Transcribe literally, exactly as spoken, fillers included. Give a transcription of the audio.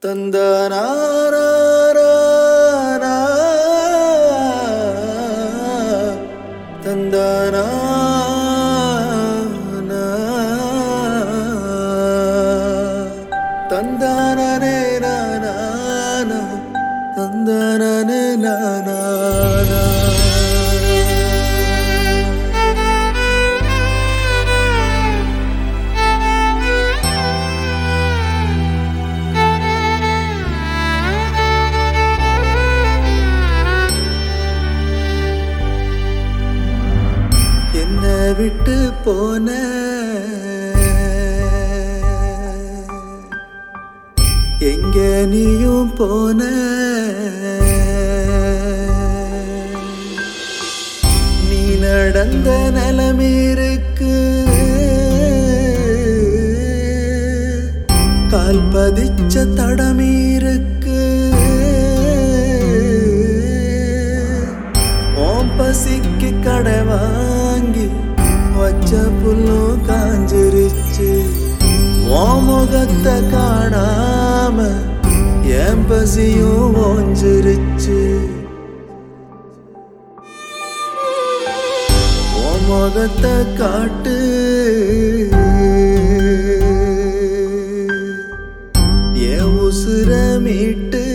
தந்தனாரா தந்தனா தந்தனே நானா தந்தனே நானா என்னை விட்டு போன எங்க நீயும் போன நீ நடந்த நிலமீருக்கு கால் பதிச்ச தடமீருக்கு ஓம் பசிக்கு கடை வாங்கி வச்ச புல்லும் காஞ்சிருச்சு உன் முகத்தை காணாம என் பசியும் ஓஞ்சிருச்சு உன் முகத்தை காட்டு என் உசுர மீட்டு